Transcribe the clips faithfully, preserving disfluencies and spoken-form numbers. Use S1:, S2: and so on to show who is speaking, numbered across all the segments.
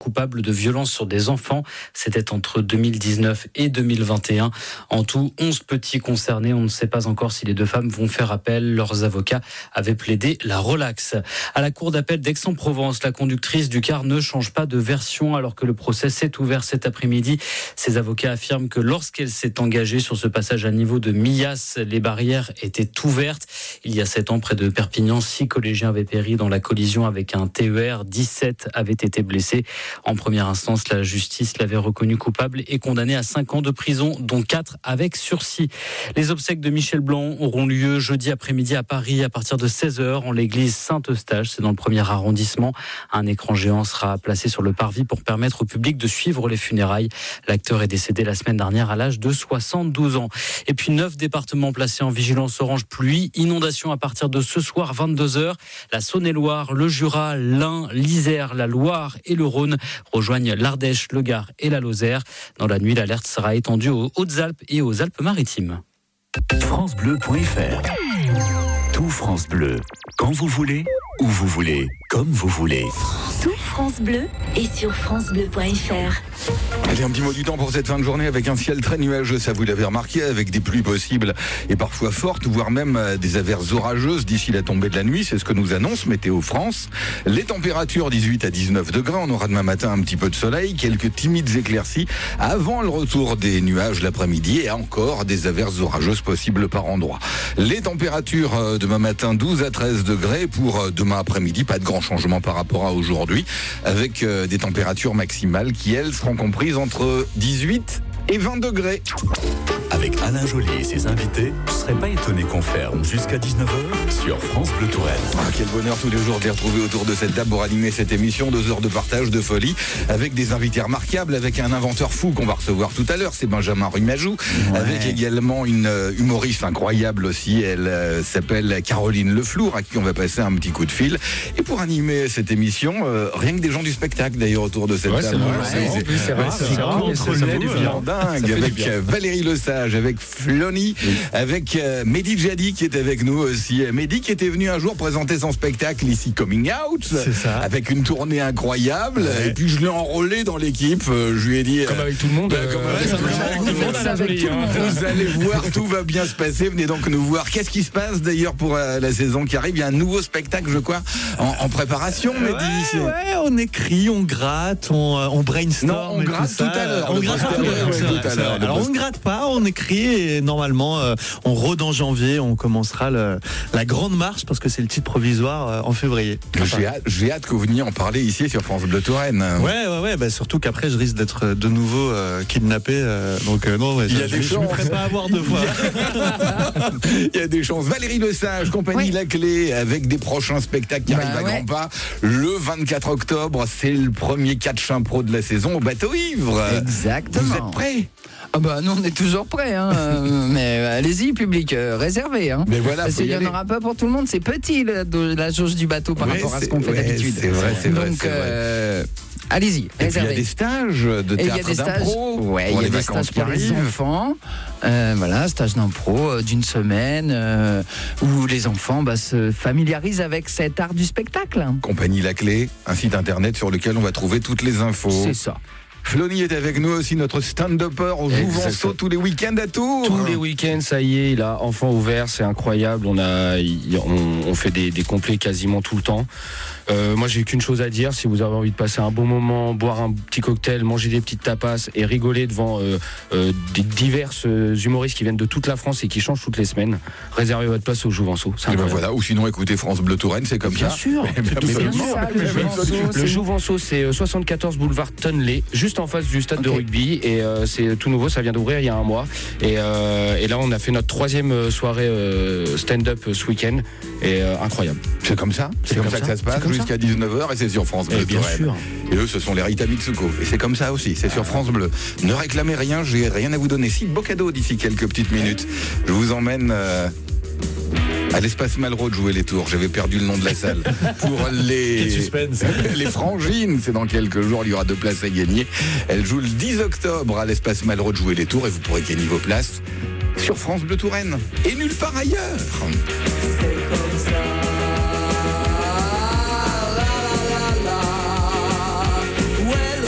S1: coupables de violences sur des enfants. C'était entre deux mille dix-neuf et deux mille vingt et un. En tout, onze petits concernés. On ne sait pas encore si les deux femmes vont faire appel. Leurs avocats avaient plaidé la relaxe. À la cour d'appel d'Aix-en-Provence, la conductrice du car ne change pas de version alors que le procès s'est ouvert cet après-midi. Ses avocats affirment que lorsqu'elle s'est engagée sur ce passage à niveau de Millas, les barrières étaient ouvertes. Il y a sept ans, près de Perpignan, six collégiens avaient péri dans la collision avec un T E R. dix-sept avaient été blessés. En première instance, la justice l'avait reconnu coupable et condamné à cinq ans de prison, dont quatre avec sursis. Les obsèques de Michel Blanc auront lieu jeudi après-midi à Paris à partir de seize heures en l'église Saint-Eustache. C'est dans le premier arrondissement. Un écran géant sera placé sur le parvis pour permettre au public de suivre les funérailles. L'acteur est décédé la semaine dernière à l'âge de soixante-douze ans. Et puis neuf départements placés en vigilance orange pluie. Inondation à partir de ce soir vingt-deux heures. La Saône-et-Loire, le Jura, l'Ain, l'Isère, la Loire et le Rhône rejoignent l'Ardèche, le Gard et la Lozère. Dans la nuit, l'alerte sera étendue aux Hautes-Alpes et aux Alpes-Maritimes.
S2: francebleu point fr. Tout France Bleu. Quand vous voulez, où vous voulez, comme vous voulez.
S3: Tout France Bleu est sur francebleu point fr.
S4: Allez, un petit mot du temps pour cette fin de journée avec un ciel très nuageux, ça vous l'avez remarqué, avec des pluies possibles et parfois fortes, voire même des averses orageuses d'ici la tombée de la nuit. C'est ce que nous annonce Météo France. Les températures dix-huit à dix-neuf degrés. On aura demain matin un petit peu de soleil, quelques timides éclaircies avant le retour des nuages l'après-midi et encore des averses orageuses possibles par endroits. Les températures demain matin douze à treize degrés. Pour demain après-midi, pas de grand changement par rapport à aujourd'hui, avec des températures maximales qui, elles, seront comprises entre dix-huit et vingt degrés.
S2: Avec Alain Joly et ses invités, je ne serais pas étonné qu'on ferme jusqu'à dix-neuf heures sur France Bleu Touraine.
S4: Ah, quel bonheur tous les jours de les retrouver autour de cette table pour animer cette émission. Deux heures de partage, de folie, avec des invités remarquables, avec un inventeur fou qu'on va recevoir tout à l'heure, c'est Benjamin Rumajou, ouais. Avec également une humoriste incroyable aussi, elle euh, s'appelle Caroline Leflour, à qui on va passer un petit coup de fil. Et pour animer cette émission, euh, rien que des gens du spectacle d'ailleurs autour de cette
S5: ouais,
S4: table.
S5: C'est, c'est, c'est, c'est rare, c'est rare, mais ça fait du bien.
S4: Dingue, avec Valérie Lesage, avec Flony, oui. Avec euh, Mehdi Jadi qui est avec nous aussi. Mehdi qui était venu un jour présenter son spectacle ici, Coming Out,
S5: c'est ça.
S4: Avec une tournée incroyable. Ouais. Et puis je l'ai enrôlé dans l'équipe. Euh, je lui ai dit,
S5: comme avec tout le monde.
S4: Euh, comme
S5: ouais,
S4: avec tout le monde. Vous allez voir, tout va bien se passer. Venez donc nous voir. Qu'est-ce qui se passe d'ailleurs pour euh, la saison qui arrive? Il y a un nouveau spectacle, je crois, en, en préparation.
S6: Ouais,
S4: Mehdi.
S6: Ouais, on écrit, on gratte, on, on brainstorm.
S4: Non, on gratte tout, tout à l'heure.
S6: On gratte tout à l'heure. Alors on ne gratte pas, on écrit et normalement euh, on rôde en janvier, on commencera le, la grande marche parce que c'est le titre provisoire euh, en février.
S4: J'ai hâte, j'ai hâte que vous veniez en parler ici sur France Bleu Touraine.
S6: Ouais, ouais, ouais. Bah, surtout qu'après je risque d'être de nouveau euh, kidnappé. Euh, donc euh, non, ouais,
S4: il y a
S6: je,
S4: des
S6: je,
S4: chances.
S6: Je me ferai pas avoir deux fois.
S4: Il y a des chances. Valérie Lesage, compagnie oui. La Clé, avec des prochains spectacles qui bah, arrivent à ouais. grands pas. Le vingt-quatre octobre, c'est le premier catch impro de la saison au Bateau Ivre.
S7: Exactement.
S4: Vous êtes prêts?
S7: Ah bah nous on est toujours prêts, hein. Mais allez-y public, euh, réservé. Hein.
S4: Mais voilà,
S7: parce qu'il n'y en aura pas pour tout le monde, c'est petit la, la jauge du bateau par ouais, rapport à ce qu'on fait ouais, d'habitude.
S4: C'est vrai, c'est vrai.
S7: Donc
S4: c'est
S7: euh, vrai. Allez-y,
S4: réservé. Et puis il y a des stages de théâtre d'impro.
S7: Ouais, il y a des stages pour les enfants. Euh, voilà, stage d'impro euh, d'une semaine euh, où les enfants bah, se familiarisent avec cet art du spectacle.
S4: Compagnie La Clé, un site internet sur lequel on va trouver toutes les infos.
S7: C'est ça.
S4: Flony est avec nous aussi, notre stand-upper au Jouvenceau tous les week-ends à Tours.
S5: Tous les week-ends, ça y est, il a enfin ouvert, c'est incroyable. On a, on, on fait des, des complets quasiment tout le temps. Euh, moi, j'ai qu'une chose à dire. Si vous avez envie de passer un bon moment, boire un petit cocktail, manger des petites tapas et rigoler devant euh, euh, des diverses humoristes qui viennent de toute la France et qui changent toutes les semaines, réservez votre place au Jouvenceau.
S4: Et ben voilà, ou sinon écoutez France Bleu Touraine, c'est comme
S7: bien
S4: ça.
S7: Sûr.
S4: Mais bien sûr.
S7: Bien sûr. Le Jouvenceau,
S5: le Jouvenceau, c'est soixante-quatorze boulevard Tonley, juste en face du stade okay. de rugby. Et euh, c'est tout nouveau, ça vient d'ouvrir il y a un mois. Et, euh, et là, on a fait notre troisième soirée euh, stand-up ce week-end. Et euh, incroyable.
S4: C'est comme ça C'est comme, comme ça que ça se passe jusqu'à dix-neuf heures et c'est sur France Bleu.
S5: Et bien sûr.
S4: Et eux, ce sont les Rita Mitsuko. Et c'est comme ça aussi, c'est sur France Bleu. Ne réclamez rien, j'ai rien à vous donner. Si, beau cadeau d'ici quelques petites minutes. Je vous emmène... Euh à l'Espace Malraux de jouer les tours. J'avais perdu le nom de la salle. Pour les... les Frangines, c'est dans quelques jours, il y aura deux places à gagner. Elle joue le dix octobre à l'Espace Malraux de jouer les tours et vous pourrez gagner vos places sur France Bleu Touraine. Et nulle part ailleurs. C'est comme ça. La, la, la, la. Ouais.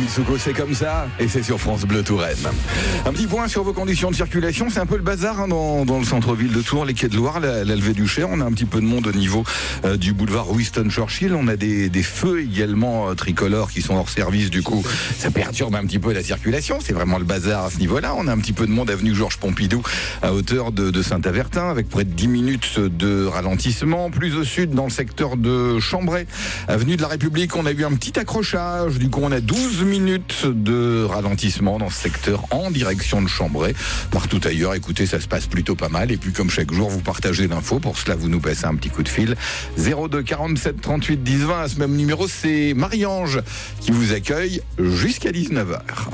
S4: Mitsouko, c'est comme ça, et c'est sur France Bleu Touraine. Un petit point sur vos conditions de circulation, c'est un peu le bazar hein, dans, dans le centre-ville de Tours, les quais de Loire, la, la levée du Cher. On a un petit peu de monde au niveau euh, du boulevard Winston Churchill. On a des, des feux également euh, tricolores qui sont hors service, du coup ça perturbe un petit peu la circulation. C'est vraiment le bazar à ce niveau-là. On a un petit peu de monde avenue Georges Pompidou à hauteur de, de Saint-Avertin avec près de dix minutes de ralentissement. Plus au sud, dans le secteur de Chambray, avenue de la République, on a eu un petit accrochage. Du coup, on a douze minutes de ralentissement dans ce secteur en direction de Chambray. Partout ailleurs, écoutez, ça se passe plutôt pas mal. Et puis, comme chaque jour, vous partagez l'info. Pour cela, vous nous passez un petit coup de fil. zéro deux quarante-sept trente-huit dix vingt. À ce même numéro, c'est Marie-Ange qui vous accueille jusqu'à dix-neuf heures.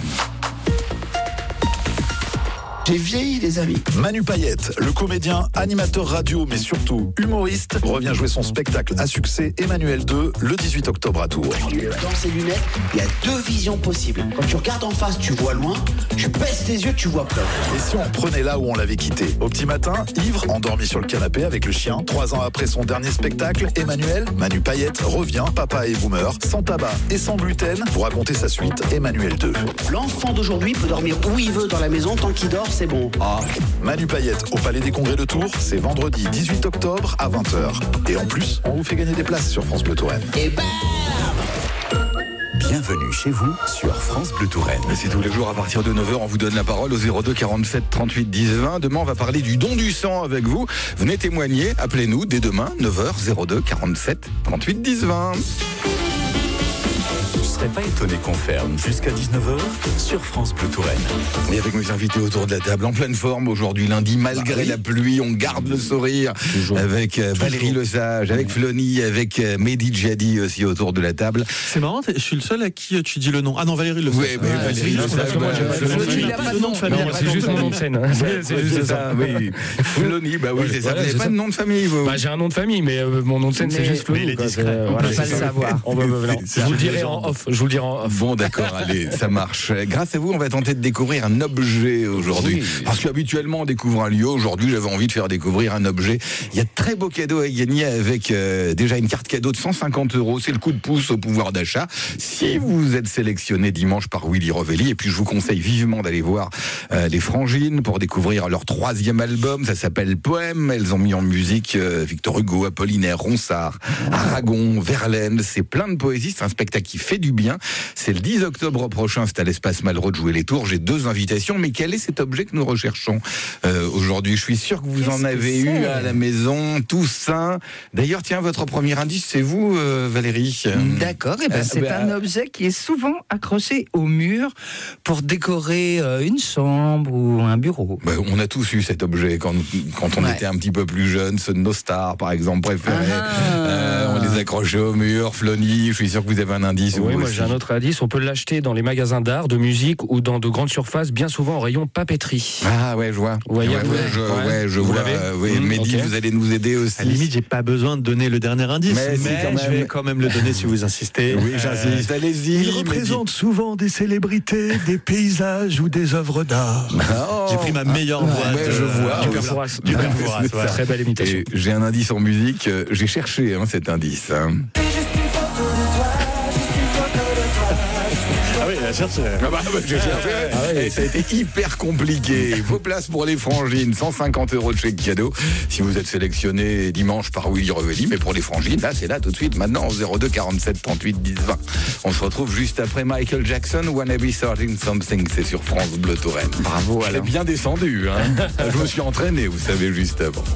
S8: J'ai vieilli, les amis. Manu Payette, le comédien, animateur radio, mais surtout humoriste, revient jouer son spectacle à succès Emmanuel deux le dix-huit octobre à Tours.
S9: Dans ces lunettes, il y a deux visions possibles. Quand tu regardes en face, tu vois loin. Tu baisses tes yeux, tu vois plein.
S8: Et si on prenait là où on l'avait quitté? Au petit matin, ivre, endormi sur le canapé avec le chien. Trois ans après son dernier spectacle, Emmanuel, Manu Payette, revient, papa et boomer, sans tabac et sans gluten, pour raconter sa suite Emmanuel deux.
S9: L'enfant d'aujourd'hui peut dormir où il veut dans la maison, tant qu'il dort, c'est bon.
S8: Ah. Manu Payette au Palais des Congrès de Tours, c'est vendredi dix-huit octobre à vingt heures. Et en plus, on vous fait gagner des places sur France Bleu Touraine.
S9: Et bam!
S2: Bienvenue chez vous sur France Bleu Touraine.
S4: C'est tous les jours à partir de neuf heures, on vous donne la parole au zéro deux quarante-sept trente-huit dix vingt. Demain, on va parler du don du sang avec vous. Venez témoigner, appelez-nous dès demain, neuf heures, zéro deux quarante-sept trente-huit dix vingt.
S2: Je ne serais pas étonné qu'on ferme jusqu'à dix-neuf heures sur France Bleu Touraine.
S4: Et avec mes invités autour de la table, en pleine forme aujourd'hui, lundi, malgré bah oui. la pluie, on garde le sourire. Toujours. Avec euh, Valérie Lesage, avec Flony, avec euh, Mehdi Djadi aussi autour de la table.
S6: C'est marrant, je suis le seul à qui tu dis le nom. Ah non, Valérie Lesage.
S4: Oui, mais ah, Valérie Lesage.
S7: Il n'a pas de nom de famille.
S5: C'est juste mon nom de scène.
S4: C'est juste ça, oui. Flony, bah oui, c'est ça. Vous n'avez pas de nom de famille, vous?
S5: Bah j'ai un nom de famille, mais mon nom de scène, c'est juste Flony.
S6: Il est discret.
S7: On ne peut pas le savoir.
S5: Je vous le dirai en off. Je vous le dirai en off.
S4: Bon, d'accord, allez, ça marche. Grâce à vous, on va tenter de découvrir un objet aujourd'hui. Oui. Parce qu'habituellement, on découvre un lieu. Aujourd'hui, j'avais envie de faire découvrir un objet. Il y a de très beaux cadeaux à gagner avec euh, déjà une carte cadeau de cent cinquante euros. C'est le coup de pouce au pouvoir d'achat. Si vous êtes sélectionné dimanche par Willy Rovelli, et puis je vous conseille vivement d'aller voir euh, les Frangines pour découvrir leur troisième album. Ça s'appelle Poème. Elles ont mis en musique euh, Victor Hugo, Apollinaire, Ronsard, Aragon, Verlaine. C'est plein de poésie. C'est un spectacle qui fait du bien. C'est le dix octobre prochain, c'est à l'espace Malraux de jouer les tours. J'ai deux invitations, mais quel est cet objet que nous recherchons euh, aujourd'hui? Je suis sûr que vous Qu'est-ce en avez eu à la maison, Toussaint. D'ailleurs, tiens, votre premier indice, c'est vous, euh, Valérie.
S7: D'accord, et ben, euh, c'est bah... un objet qui est souvent accroché au mur pour décorer euh, une chambre ou un bureau.
S4: Bah, on a tous eu cet objet quand, quand on ouais. était un petit peu plus jeune, ceux de nos stars, par exemple, préférés. Ah. Euh, on les accrochait au mur, Flony, je suis sûr que vous avez un indice.
S5: Oui, moi aussi. J'ai un autre indice. On peut l'acheter dans les magasins d'art, de musique ou dans de grandes surfaces, bien souvent en rayon papeterie.
S4: Ah ouais, je vois.
S5: Vous voyez,
S4: ouais, ouais, je, ouais, ouais, je
S5: vous
S4: vois. Euh, oui, mmh, Mehdi, okay. Vous allez nous aider aussi.
S6: À la limite, j'ai pas besoin de donner le dernier indice, mais, mais quand même... je vais quand même le donner si vous insistez.
S4: Oui, j'insiste. Euh, Allez-y.
S10: Il représente souvent des célébrités, des paysages ou des œuvres d'art.
S6: Oh, j'ai pris ma meilleure voix.
S4: Ouais, de... je vois.
S5: Du Perforas. Du Perforas. Ouais. Très belle imitation.
S4: Et j'ai un indice en musique. J'ai cherché hein, cet indice. Hein.
S6: Ah oui, il a cherché.
S4: Ah bah, bah, j'ai cherché. Ah ouais. Et ça a été hyper compliqué. Vos places pour les Frangines, cent cinquante euros de chèque cadeau. Si vous êtes sélectionné dimanche par Willy Rovelli, mais pour les Frangines, là, c'est là tout de suite, maintenant, zéro deux quarante-sept trente-huit dix vingt. On se retrouve juste après Michael Jackson, Wanna Be Starting Something. C'est sur France Bleu Touraine.
S7: Bravo,
S4: alors. Je l'ai bien descendu, hein. Je me suis entraîné, vous savez, juste avant.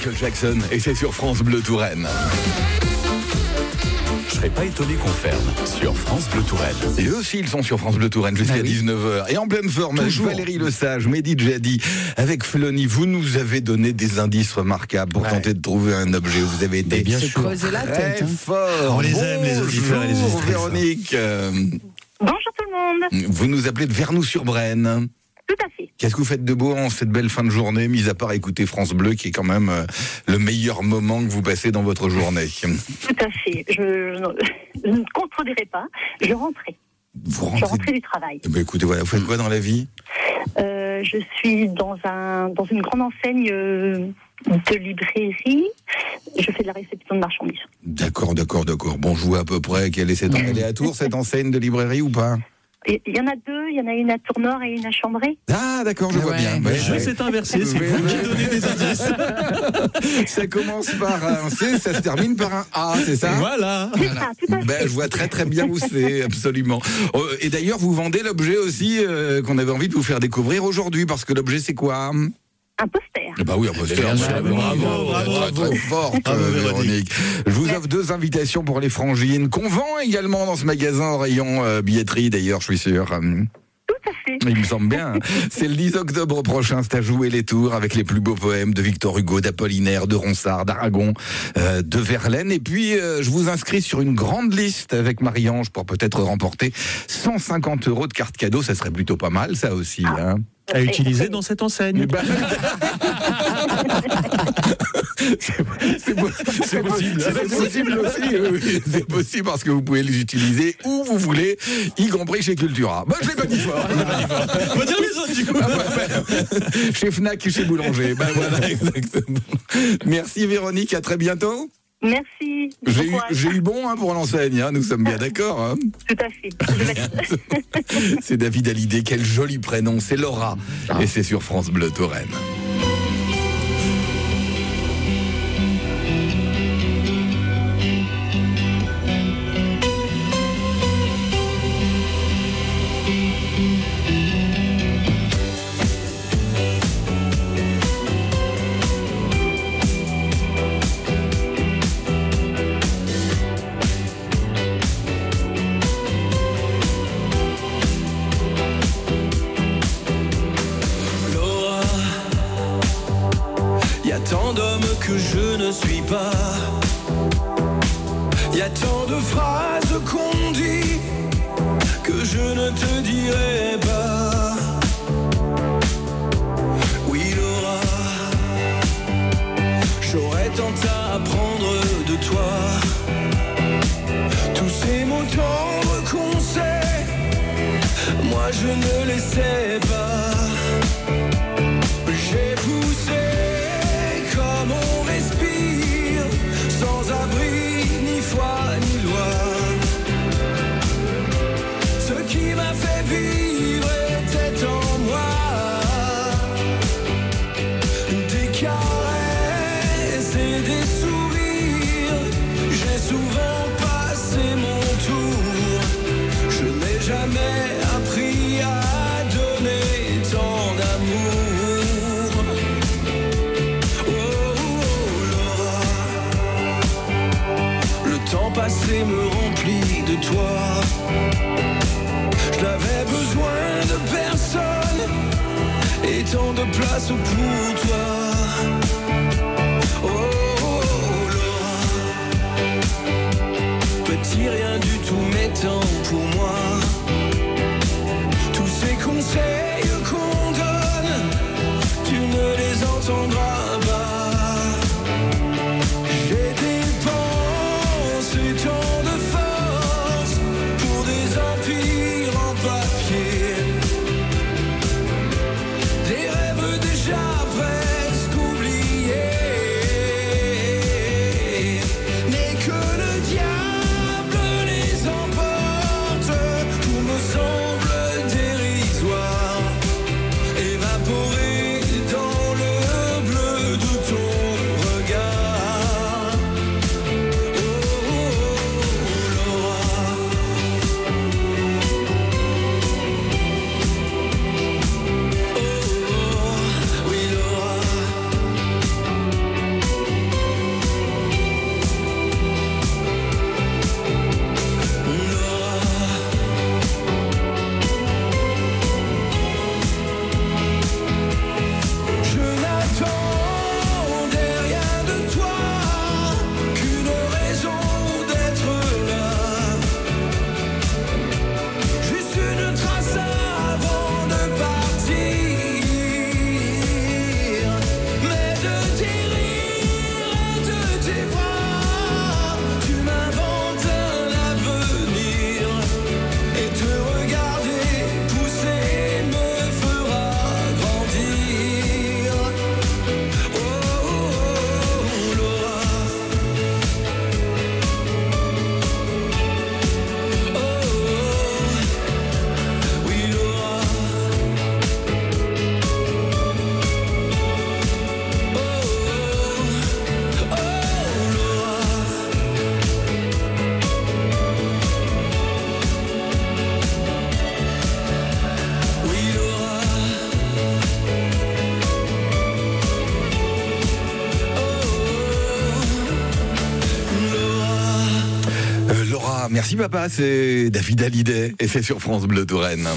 S4: Michael Jackson et c'est sur France Bleu Touraine.
S2: Je serais pas étonné qu'on ferme sur France Bleu Touraine.
S4: Et eux aussi, ils sont sur France Bleu Touraine jusqu'à ah oui. dix-neuf heures. Et en pleine forme, Toujours. Valérie Lesage, Mehdi Djadi, avec Flony, vous nous avez donné des indices remarquables pour ouais. tenter de trouver un objet. Vous avez été
S7: bien sûr creuser la tête, hein.
S4: fort.
S6: On les aime, les auditeurs et les auditrices.
S4: Véronique. Euh,
S11: Bonjour tout le monde.
S4: Vous nous appelez de Vernoux-sur-Brenne.
S11: Tout à fait.
S4: Qu'est-ce que vous faites de beau en cette belle fin de journée, mis à part écouter France Bleu, qui est quand même euh, le meilleur moment que vous passez dans votre journée?
S11: Tout à fait. Je, je, je ne contredirai pas. Je rentrais.
S4: Vous rentrez...
S11: Je rentrais du travail.
S4: Eh bien, écoutez, voilà, vous faites quoi dans la vie?
S11: euh, Je suis dans, un, dans une grande enseigne euh, de librairie. Je fais de la réception de marchandises.
S4: D'accord, d'accord, d'accord. Bon, je vois à peu près quelle est cette... Elle est à Tours, cette enseigne de librairie, ou pas?
S11: Il y en a deux, il y en a une à Tournord et une à Chambray.
S4: Ah d'accord, je ah vois ouais. bien.
S6: Le jeu ouais. s'est inversé, c'est vous qui donnez des indices.
S4: Ça commence par un C, ça se termine par un A, c'est ça?
S6: Voilà.
S11: C'est ça, tout à fait.
S4: Ben, je vois très très bien où c'est, absolument. Et d'ailleurs, vous vendez l'objet aussi euh, qu'on avait envie de vous faire découvrir aujourd'hui, parce que l'objet c'est quoi?
S11: Un poster.
S4: Bah oui, un poster.
S6: Bravo, bravo, bravo,
S4: très, très forte, bravo, euh, Véronique. Je vous offre deux invitations pour les frangines, qu'on vend également dans ce magasin au rayon euh, billetterie, d'ailleurs, je suis sûr.
S11: Tout à fait.
S4: Il me semble bien. C'est le dix octobre prochain, c'est à jouer les tours avec les plus beaux poèmes de Victor Hugo, d'Apollinaire, de Ronsard, d'Aragon, euh, de Verlaine. Et puis, euh, je vous inscris sur une grande liste avec Marie-Ange pour peut-être remporter cent cinquante euros de carte cadeau. Ça serait plutôt pas mal, ça aussi.
S11: Ah.
S4: Hein.
S6: À utiliser dans cette enseigne.
S4: Bah... c'est, po- c'est possible, c'est possible aussi. Oui, c'est possible parce que vous pouvez les utiliser où vous voulez, y compris chez Cultura. Bah, je l'ai pas dit fort.
S6: On va dire les autres du coup.
S4: Ah, bah, bah, chez Fnac et chez Boulanger. Bah voilà, exactement. Merci Véronique, à très bientôt.
S11: Merci.
S4: J'ai eu, j'ai eu bon hein, pour l'enseigne, hein, nous sommes bien d'accord. Hein.
S11: Tout à fait.
S4: C'est David Hallyday, quel joli prénom, c'est Laura. Ah. Et c'est sur France Bleu Touraine.
S12: Tant d'hommes que je ne suis pas. Y a tant de phrases qu'on dit que je ne te dirai pas. Oui Laura, j'aurais tant à apprendre de toi. Tous ces mots tendres qu'on sait, moi je ne les sais pas. J'ai poussé comme on respire, sans abri, ni foi, ni loi. Ce qui m'a fait vivre était en moi. Des caresses et des sourires, j'ai souvent passé mon tour. Je n'ai jamais appris à donner tant d'amour. Passé me remplit de toi. Je n'avais besoin de personne et tant de place pour toi. Oh, oh, oh Laura, petit rien du tout mais tant pour moi. Tous ces conseils qu'on donne, tu ne les entendras pas. Tant de force pour des empires en papier, des rêves déjà presque oubliés, n'est que le diable les empêche.
S4: papa. Merci papa, c'est David Hallyday et c'est sur France Bleu Touraine.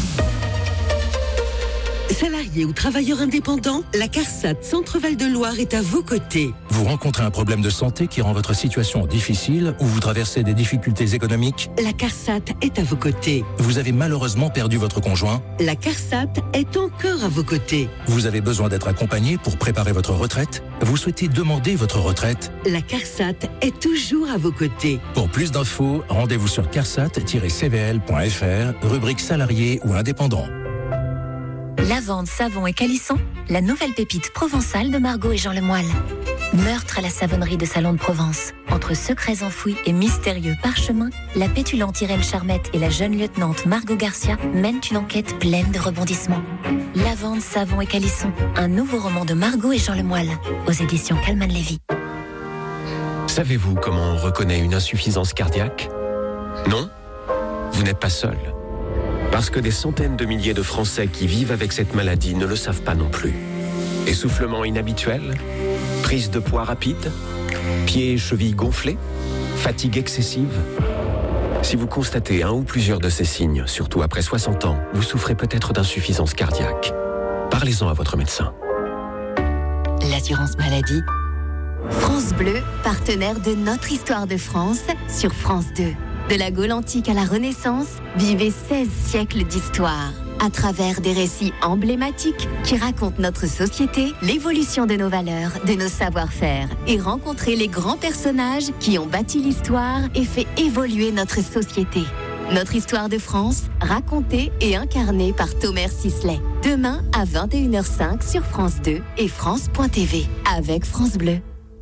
S13: Salariés ou travailleurs indépendants, la CARSAT Centre-Val de Loire est à vos côtés.
S14: Vous rencontrez un problème de santé qui rend votre situation difficile ou vous traversez des difficultés économiques?
S13: La CARSAT est à vos côtés.
S14: Vous avez malheureusement perdu votre conjoint?
S13: La CARSAT est encore à vos côtés.
S14: Vous avez besoin d'être accompagné pour préparer votre retraite? Vous souhaitez demander votre retraite?
S13: La CARSAT est toujours à vos côtés.
S14: Pour plus d'infos, rendez-vous sur carsat tiret c v l point f r, rubrique salariés ou indépendants.
S15: Lavande, savon et calisson, la nouvelle pépite provençale de Margot et Jean Lemoyle. Meurtre à la savonnerie de Salon de Provence. Entre secrets enfouis et mystérieux parchemins, la pétulante Irène Charmette et la jeune lieutenante Margot Garcia mènent une enquête pleine de rebondissements. Lavande, savon et calisson, un nouveau roman de Margot et Jean Lemoyle, aux éditions Calman Lévy.
S16: Savez-vous comment on reconnaît une insuffisance cardiaque? Non? Vous n'êtes pas seul. Parce que des centaines de milliers de Français qui vivent avec cette maladie ne le savent pas non plus. Essoufflement inhabituel, prise de poids rapide, pieds et chevilles gonflés, fatigue excessive. Si vous constatez un ou plusieurs de ces signes, surtout après soixante ans, vous souffrez peut-être d'insuffisance cardiaque. Parlez-en à votre médecin.
S15: L'assurance maladie. France Bleu, partenaire de Notre Histoire de France sur France deux. De la Gaule antique à la Renaissance, vivez seize siècles d'histoire. À travers des récits emblématiques qui racontent notre société, l'évolution de nos valeurs, de nos savoir-faire et rencontrez les grands personnages qui ont bâti l'histoire et fait évoluer notre société. Notre histoire de France, racontée et incarnée par Thomas Sisley. Demain à vingt et une heures cinq sur France deux et France point t v avec France Bleu.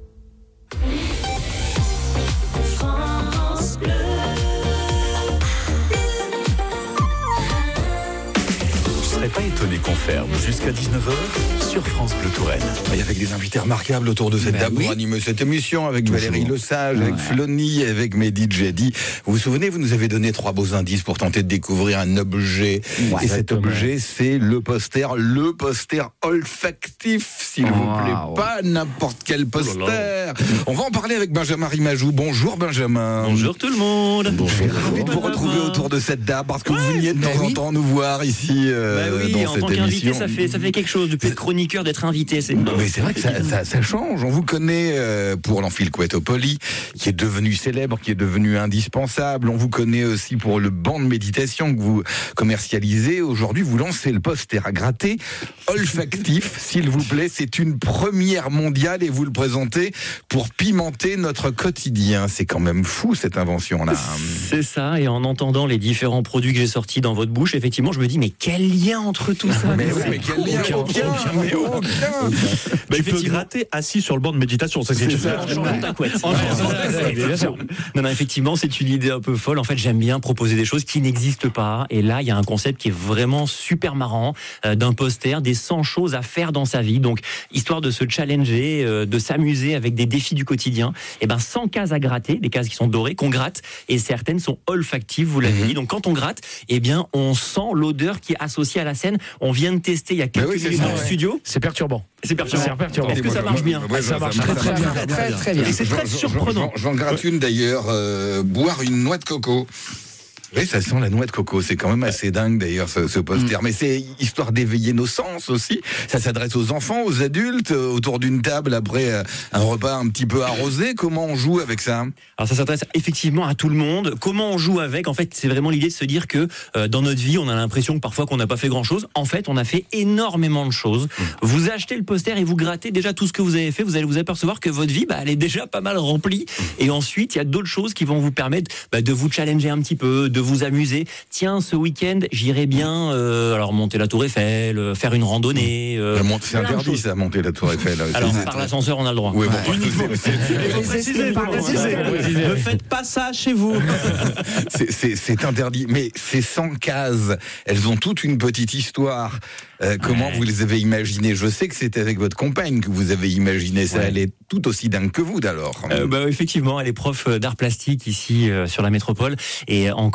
S2: Pas étonné qu'on ferme jusqu'à dix-neuf heures sur France Bleu Touraine.
S4: Et avec des invités remarquables autour de cette
S7: Ben
S4: table
S7: oui.
S4: pour animer cette émission, avec
S7: Toujours.
S4: Valérie Lesage, avec
S7: Ouais.
S4: Flony, avec Mehdi Djedi. Vous vous souvenez, vous nous avez donné trois beaux indices pour tenter de découvrir un objet.
S7: Ouais.
S4: Et cet
S5: Exactement.
S4: objet, c'est le poster, le poster olfactif, s'il vous
S7: Wow.
S4: plaît. Pas n'importe quel poster. On va en parler avec Benjamin Rimajou. Bonjour Benjamin.
S17: Bonjour tout le monde.
S4: Bonjour. Ravi de vous retrouver autour de cette table parce que vous veniez de temps en temps nous voir ici euh,
S17: Bah oui,
S4: dans
S17: en
S4: cette
S17: tant qu'invité,
S4: émission.
S17: ça fait, ça fait quelque chose. Depuis être chroniqueur, d'être invité, c'est.
S4: Mais c'est vrai que ça, ça, ça change. On vous connaît euh, pour l'Amphile Couetopoli, qui est devenu célèbre, qui est devenu indispensable. On vous connaît aussi pour le banc de méditation que vous commercialisez. Aujourd'hui, vous lancez le poster à gratter olfactif, s'il vous plaît. C'est une première mondiale et vous le présentez pour pimenter notre quotidien. C'est quand même fou cette invention-là.
S17: C'est ça, et en entendant les différents produits que j'ai sortis dans votre bouche, effectivement, je me dis, mais quel lien entre tout ça?
S4: Mais oui, mais quel lien? Aucun, mais aucun.
S6: Bah, il peut gratter assis sur le banc de méditation. Ça, c'est
S17: C'est ça, en changeant ta couette. En changeant ta couette, bien sûr. Non, non, effectivement, c'est une idée un peu folle. En fait, j'aime bien proposer des choses qui n'existent pas. Et là, il y a un concept qui est vraiment super marrant, euh, d'un poster, des cent choses à faire dans sa vie. Donc, histoire de se challenger, euh, de s'amuser avec des défis du quotidien. Et ben, cent cases à gratter, des cases qui sont dorées, qu'on gratte. Et certaines sont olfactives, vous l'avez dit. Donc, quand on gratte, eh bien, on sent l'odeur qui est associée à la scène. On vient de tester il y a quelques
S4: oui, c'est
S17: minutes
S4: ça,
S17: dans le
S4: ouais.
S17: studio.
S5: C'est perturbant.
S17: C'est perturbant.
S5: C'est perturbant.
S17: Est-ce que ça marche bien?
S4: Ouais,
S5: Ça marche
S4: marche
S5: très très bien.
S7: Très très bien.
S4: Et
S17: c'est très surprenant.
S4: J'en gratte une d'ailleurs, euh, boire une noix de coco. Oui, ça sent la noix de coco. C'est quand même assez dingue d'ailleurs ce, ce poster. Mais c'est histoire d'éveiller nos sens aussi. Ça s'adresse aux enfants, aux adultes, euh, autour d'une table après euh, un repas un petit peu arrosé. Comment on joue avec ça?
S17: Alors ça s'adresse effectivement à tout le monde. Comment on joue avec? En fait, c'est vraiment l'idée de se dire que euh, dans notre vie, on a l'impression que parfois qu'on n'a pas fait grand-chose. En fait, on a fait énormément de choses. Vous achetez le poster et vous grattez déjà tout ce que vous avez fait. Vous allez vous apercevoir que votre vie, bah, elle est déjà pas mal remplie. Et ensuite, il y a d'autres choses qui vont vous permettre bah, de vous challenger un petit peu, de vous amuser. Tiens, ce week-end, j'irai bien euh, alors monter la Tour Eiffel, euh, faire une randonnée. Euh,
S4: La monte- C'est
S17: plein de
S4: interdit
S17: choses.
S4: ça, monter la Tour Eiffel.
S17: Alors,
S4: C'est-
S17: par l'ascenseur, on a le droit.
S4: Oui, bon,
S17: Uniquement.
S4: c'est- c'est-
S6: Faut préciser, faut préciser. Ne faites pas ça chez vous.
S4: C'est- C'est c'est interdit. Mais ces cent cases, elles ont toute une petite histoire. Euh, comment
S17: Ouais.
S4: vous les avez imaginées? Je sais que c'est avec votre compagne que vous avez imaginé ça.
S17: Ouais.
S4: Elle est tout aussi dingue que vous d'alors.
S17: Euh, bah, effectivement, elle est prof d'art plastique ici euh, sur la métropole et en collège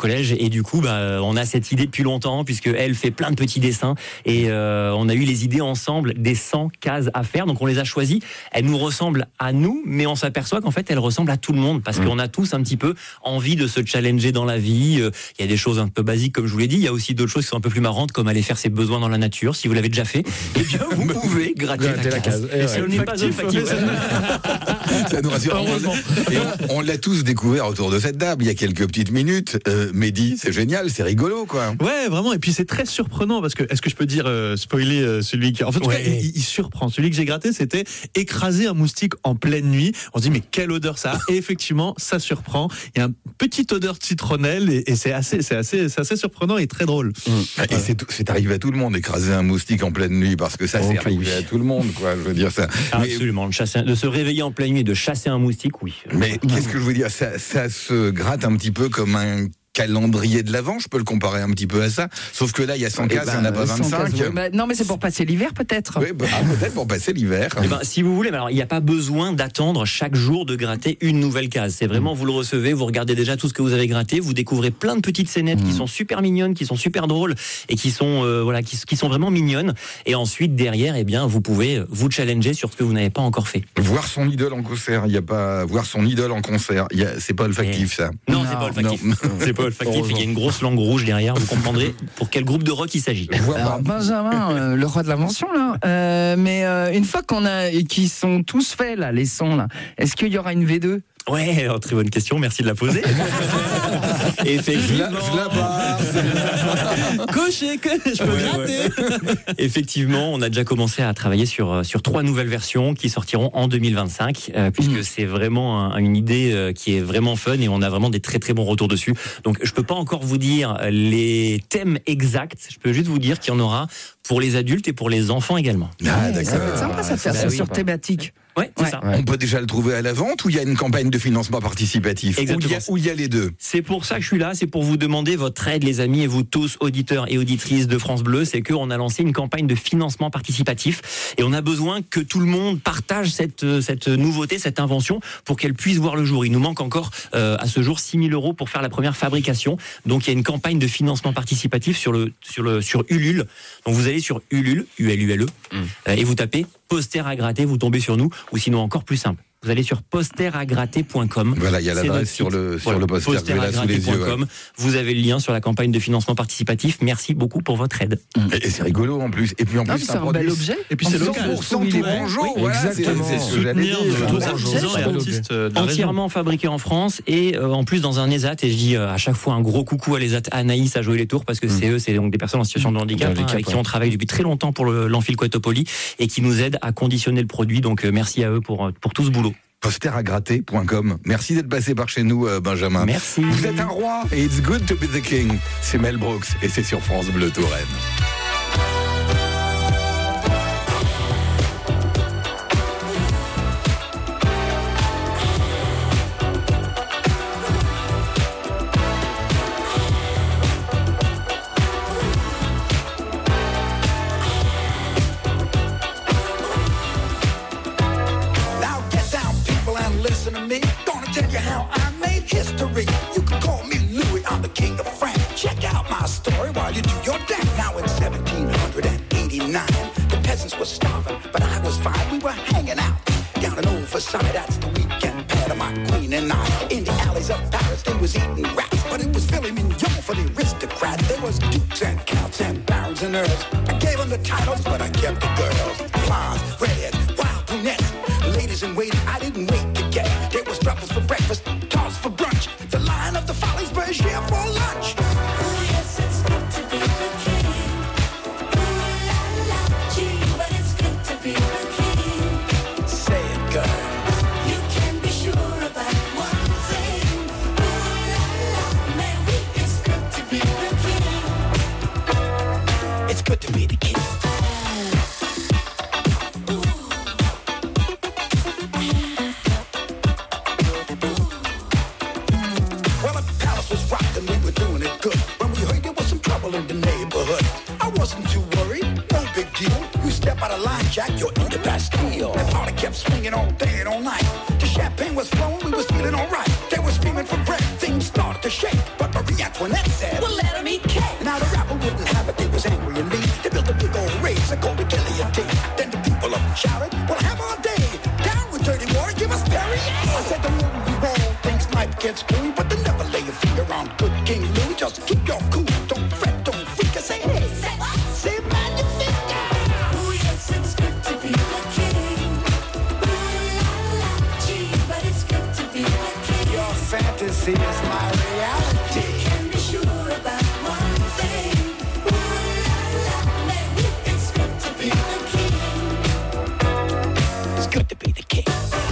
S17: collège et du coup bah, on a cette idée depuis longtemps puisque elle fait plein de petits dessins et euh, on a eu les idées ensemble des cent cases à faire, donc on les a choisies. Elle nous ressemble à nous, mais on s'aperçoit qu'en fait elle ressemble à tout le monde parce mmh. qu'on a tous un petit peu envie de se challenger dans la vie. Il y a des choses un peu basiques comme je vous l'ai dit, il y a aussi d'autres choses qui sont un peu plus marrantes comme aller faire ses besoins dans la nature. Si vous l'avez déjà fait, eh bien vous pouvez gratter, gratter la case. La case. Et si on n'est pas olfactif,
S4: ça nous rassure. Et on, on l'a tous découvert autour de cette table il y a quelques petites minutes. Euh, Mehdi, c'est génial, c'est rigolo quoi.
S6: Ouais, vraiment. Et puis c'est très surprenant parce que est-ce que je peux dire euh, spoiler euh, celui qui, en fait, en ouais. tout cas, il, il surprend. Celui que j'ai gratté, c'était écraser un moustique en pleine nuit. On se dit mais quelle odeur ça a. Et effectivement, ça surprend. Il y a une petite odeur de citronnelle et, et c'est assez, c'est assez, c'est assez surprenant et très drôle.
S4: Mmh. Et ouais. c'est, c'est arrivé à tout le monde écraser un moustique en pleine nuit parce que ça, okay, c'est arrivé oui. à tout le monde quoi. Je veux dire ça.
S17: Absolument. Mais, de, chasser, de se réveiller en pleine nuit, de chasser un moustique, oui.
S4: Mais qu'est-ce que je veux dire, ça, ça se gratte un petit peu comme un calendrier de l'Avent, je peux le comparer un petit peu à ça, sauf que là il y a cent cases, il n'y en a pas vingt-cinq.
S7: Cases, bah, non mais c'est pour passer l'hiver peut-être.
S4: Oui, bah, ah, peut-être pour passer l'hiver.
S17: Eh ben, si vous voulez, mais alors il n'y a pas besoin d'attendre chaque jour de gratter une nouvelle case. C'est vraiment, vous le recevez, vous regardez déjà tout ce que vous avez gratté, vous découvrez plein de petites scénettes mmh. qui sont super mignonnes, qui sont super drôles et qui sont euh, voilà, qui, qui sont vraiment mignonnes. Et ensuite derrière, eh bien, vous pouvez vous challenger sur ce que vous n'avez pas encore fait.
S4: Voir son idole en concert, il y a pas voir son idole en concert, il y a, c'est pas olfactif ça.
S17: Non, non, c'est pas olfactif. Non. C'est pas olfactif. Il y a une grosse langue rouge derrière, vous comprendrez pour quel groupe de rock il s'agit.
S7: Alors, Benjamin, euh, le roi de l'invention là, euh, mais euh, une fois qu'on a et qui sont tous faits là, les sons là, est-ce qu'il y aura une V deux?
S17: Ouais, alors, très bonne question, merci de la poser. Effectivement.
S4: Je la barre.
S6: Cocher, que je peux
S17: ouais,
S6: gratter.
S17: Ouais. Effectivement, on a déjà commencé à travailler sur, sur trois nouvelles versions qui sortiront en deux mille vingt-cinq, euh, puisque mmh. c'est vraiment un, une idée euh, qui est vraiment fun et on a vraiment des très très bons retours dessus. Donc je peux pas encore vous dire les thèmes exacts, je peux juste vous dire qu'il y en aura pour les adultes et pour les enfants également.
S7: Ah, d'accord. Ça peut être sympa ça de faire bah, ça oui, sur bah. thématique.
S17: Ouais, c'est ouais. ça.
S4: On peut déjà le trouver à la vente ou il y a une campagne de financement participatif?
S17: Exactement.
S4: Où il y, y a les deux?
S17: C'est pour ça que je suis là, c'est pour vous demander votre aide, les amis, et vous tous, auditeurs et auditrices de France Bleu. C'est qu'on a lancé une campagne de financement participatif et on a besoin que tout le monde partage cette, cette nouveauté, cette invention pour qu'elle puisse voir le jour. Il nous manque encore euh, à ce jour six mille euros pour faire la première fabrication. Donc il y a une campagne de financement participatif sur, le, sur, le, sur Ulule. Donc vous allez sur Ulule, U L U L E, mmh. euh, et vous tapez poster à gratter, vous tombez sur nous, ou sinon encore plus simple. Vous allez sur poster à gratter point com.
S4: Voilà, il y a l'adresse sur le, sur voilà, le poster,
S17: poster à gratter point com. Ouais. Vous avez le lien sur la campagne de financement participatif. Merci beaucoup pour votre aide.
S4: Et, et c'est rigolo en plus. Et puis en plus,
S7: non, c'est un, un bel objet.
S6: Et puis c'est local.
S4: cent pour cent tourangeau.
S6: Oui, exactement.
S4: C'est, c'est ce que j'allais
S17: dire. Entièrement fabriqué en France et euh, en plus dans un ESAT. Et je dis euh, à chaque fois un gros coucou à l'ESAT Anaïs à jouer les tours parce que mmh. c'est eux, c'est donc des personnes en situation de handicap hein, avec qui on travaille depuis très longtemps pour le, l'Amphicoétopolis et qui nous aident à conditionner le produit. Donc euh, merci à eux pour, pour tout ce boulot.
S4: poster à gratter point com. Merci d'être passé par chez nous, Benjamin.
S17: Merci.
S4: Vous êtes un roi et it's good to be the king. C'est Mel Brooks et c'est sur France Bleu Touraine.
S12: Listen to me, gonna tell you how I made history. You can call me Louis, I'm the king of France. Check out my story while you do your dance. Now in seventeen eighty-nine, the peasants were starving, but I was fine. We were hanging out down in old Versailles. That's the weekend pad of my queen and I. In the alleys of Paris, they was eating rats, but it was filet mignon for the aristocrats. There was dukes and counts and barons and earls. I gave them the titles, but I kept the girls. Blondes, redheads, wild brunettes, ladies in waiting. I didn't wait to get. There was truffles for breakfast, toss for brunch. The Lion of the Follies was here for lunch.
S18: Oh yes, it's good to be the king. Ooh la la, gee, but it's good to be the king.
S12: Say it, girl.
S18: You can be sure about one thing. Ooh la la, man, it's good to be the king.
S12: It's good to be the king. Jack, you're in the Bastille. The party kept swinging all day and all night. The champagne was flowing, we was feeling alright. They were screaming for bread, things started to shake. But Marie Antoinette King Louis. Just keep your cool, don't fret, don't freak. I say, hey, say magnifique.
S18: Oh yes, it's good to be the king. Ooh la la, gee, but it's good to be the king.
S12: Your fantasy is my reality.
S18: You can be sure about one thing. Ooh la la, baby, it's good to be the king.
S12: It's good to be the king.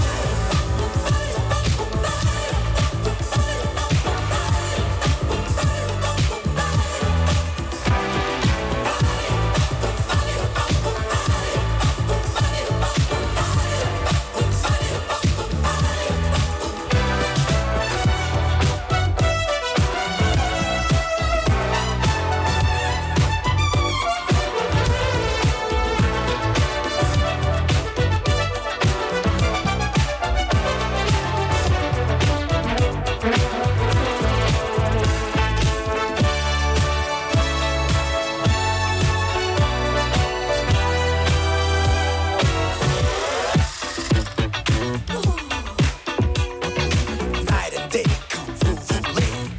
S12: Night and day, kung fu fooling.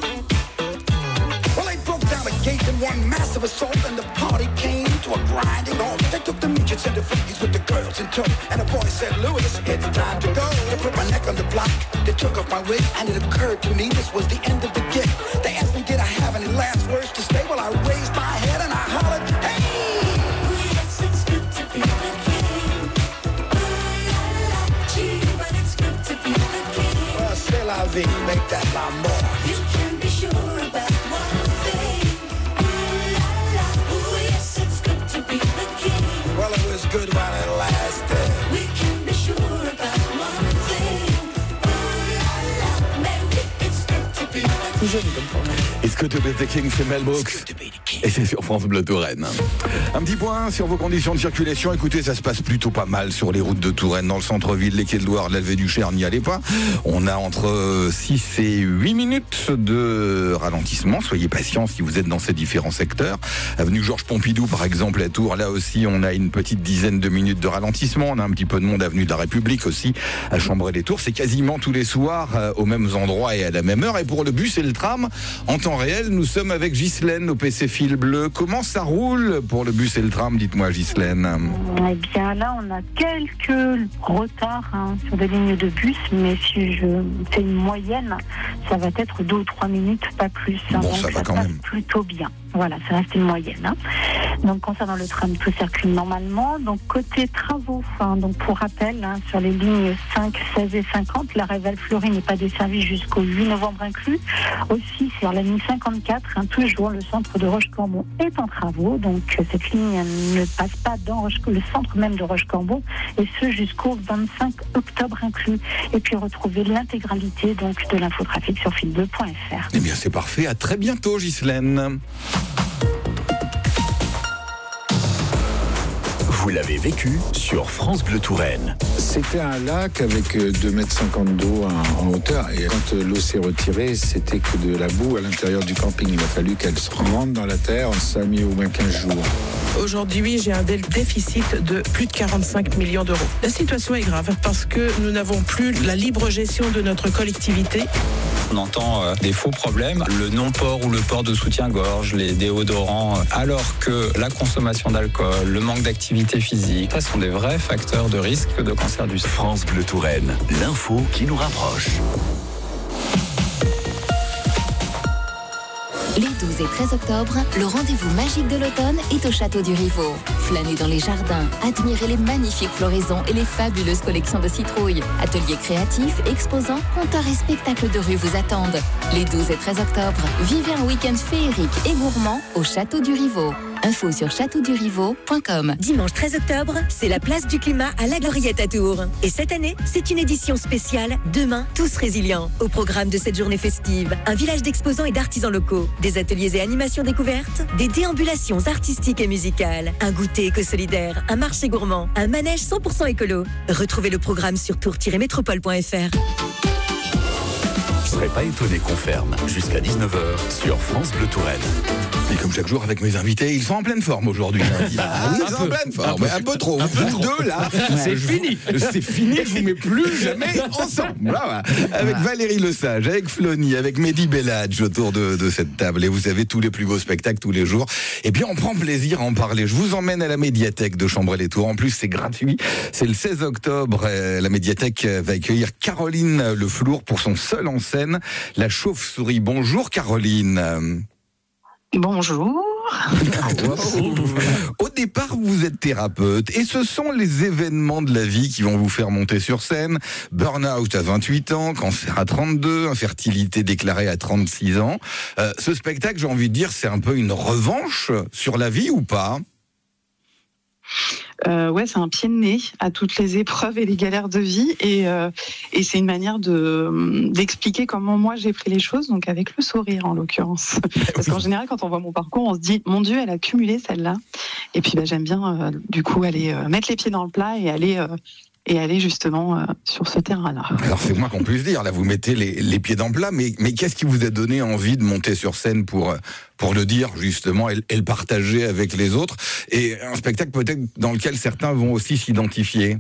S12: Well, they broke down the gate in one massive assault, and the party came to a grinding halt. They took the midgets and the freakies with the girls in tow, and a voice said, Louis, it's time to go. They put my neck on the block, they took off my wig, and it occurred to me this was the end of the gig. They asked me, did I have any last words to say? Well, I raised my head and I hollered, hey!
S18: Oh yes, it's good to be the king. Ooh la la, gee, but it's good to be the king.
S12: Well, c'est la vie, make that my more.
S18: You can be sure about one thing. Ooh la la, oh yes, it's good to be the king.
S12: Well, it was good while it lasted.
S18: We can be sure about one thing. Ooh la la, baby, it's good to be the king.
S4: Est-ce que To Be The King, c'est Mel Brooks? Et c'est sur France Bleu Touraine. Un petit point sur vos conditions de circulation. Écoutez, ça se passe plutôt pas mal sur les routes de Touraine, dans le centre-ville, les quais de Loire, la levée du Cher, n'y allez pas. On a entre six et huit minutes de ralentissement. Soyez patients si vous êtes dans ces différents secteurs. Avenue Georges Pompidou, par exemple, à Tours, là aussi, on a une petite dizaine de minutes de ralentissement. On a un petit peu de monde avenue de la République aussi, à Chambray-les-Tours. C'est quasiment tous les soirs, euh, aux mêmes endroits et à la même heure. Et pour le bus et le tram, en temps réel, nous sommes avec Ghislaine au P C Fil Bleu. Comment ça roule pour le bus et le tram? Dites-moi, Ghislaine.
S11: Eh bien, là, on a quelques retards hein, sur des lignes de bus, mais si je fais une moyenne, ça va être deux ou trois minutes, pas plus. Hein,
S4: Bon,
S11: donc
S4: ça va quand
S11: passe
S4: même.
S11: plutôt bien. Voilà, ça reste une moyenne. Hein. Donc, concernant le tram, tout circule normalement. Donc, côté travaux, hein, donc pour rappel, hein, sur les lignes cinq, seize et cinquante, la Réval-Fleury n'est pas desservie jusqu'au huit novembre inclus. Aussi, sur la ligne cinquante-quatre, hein, toujours le centre de Roche-Cambon est en travaux. Donc, cette ligne ne passe pas dans Roche- le centre même de Roche-Cambon, et ce jusqu'au vingt-cinq octobre inclus. Et puis, retrouvez l'intégralité donc de l'infotrafic sur fil bleu point f r.
S4: Eh bien, c'est parfait. À très bientôt, Ghislaine.
S2: Vous l'avez vécu sur France Bleu Touraine.
S19: C'était un lac avec deux mètres cinquante d'eau en, en hauteur. Et quand l'eau s'est retirée, c'était que de la boue à l'intérieur du camping. Il a fallu qu'elle se remonte dans la terre. Ça a mis au moins quinze jours.
S20: Aujourd'hui, j'ai un déficit de plus de quarante-cinq millions d'euros. La situation est grave parce que nous n'avons plus la libre gestion de notre collectivité.
S21: On entend euh, des faux problèmes, le non-port ou le port de soutien-gorge, les déodorants, euh, alors que la consommation d'alcool, le manque d'activité physique, ça sont des vrais facteurs de risque de cancer du sein.
S2: France Bleu Touraine, l'info qui nous rapproche.
S15: Les douze et treize octobre, le rendez-vous magique de l'automne est au Château du Rivaux. Flânez dans les jardins, admirez les magnifiques floraisons et les fabuleuses collections de citrouilles. Ateliers créatifs, exposants, comptoirs et spectacles de rue vous attendent. Les douze et treize octobre, vivez un week-end féerique et gourmand au Château du Rivaux. Info sur château du rivaux point com.
S22: Dimanche treize octobre, c'est la place du climat à la Gloriette à Tours. Et cette année, c'est une édition spéciale Demain, tous résilients. Au programme de cette journée festive, un village d'exposants et d'artisans locaux, des ateliers et animations découvertes, des déambulations artistiques et musicales, un goûter éco-solidaire, un marché gourmand, un manège cent pour cent écolo. Retrouvez le programme sur tours tiret métropole point f r.
S2: serez pas étonné qu'on ferme jusqu'à dix-neuf heures sur France Bleu Touraine.
S4: Et comme chaque jour avec mes invités, ils sont en pleine forme aujourd'hui. Ah, ils sont en pleine forme, un peu trop. Vous deux là,
S5: C'est fini.
S4: C'est fini, je vous mets plus jamais ensemble. Voilà. Avec Valérie Lesage, avec Flony, avec Mehdi Belladj autour de, de cette table. Et vous avez tous les plus beaux spectacles tous les jours. Et puis on prend plaisir à en parler. Je vous emmène à la médiathèque de Chambray-les-Tours. En plus, c'est gratuit. C'est le seize octobre. La médiathèque va accueillir Caroline Le Flour pour son seul en scène, La Chauve-souris. Bonjour Caroline.
S1: Bonjour.
S4: Au départ, vous êtes thérapeute et ce sont les événements de la vie qui vont vous faire monter sur scène. Burn-out à vingt-huit ans, cancer à trente-deux, infertilité déclarée à trente-six ans. Euh, ce spectacle, j'ai envie de dire, c'est un peu une revanche sur la vie ou pas ?
S1: Euh, ouais, c'est un pied de nez à toutes les épreuves et les galères de vie, et, euh, et c'est une manière de d'expliquer comment moi j'ai pris les choses, donc avec le sourire en l'occurrence. Parce qu'en général, quand on voit mon parcours, on se dit mon Dieu, elle a cumulé celle-là. Et puis bah, j'aime bien euh, du coup aller euh, mettre les pieds dans le plat et aller euh, et aller justement euh, sur ce terrain-là.
S4: Alors c'est moins qu'on puisse dire, là vous mettez les, les pieds dans le plat, mais, mais qu'est-ce qui vous a donné envie de monter sur scène pour, pour le dire justement et, et le partager avec les autres, et un spectacle peut-être dans lequel certains vont aussi s'identifier?